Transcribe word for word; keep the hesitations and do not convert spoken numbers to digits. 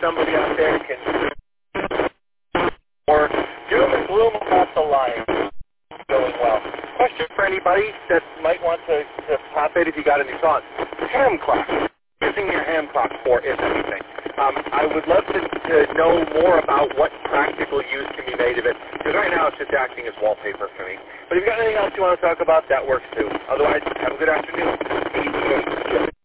somebody out there can, or doom and gloom about the line going well. Question for anybody that might want to, to pop in if you got any thoughts. Ham clock. Using your ham clock for, if anything. Um, I would love to, to know more about what practical use can be made of it, because right now it's just acting as wallpaper for me. But if you've got anything else you want to talk about, that works too. Otherwise, have a good afternoon.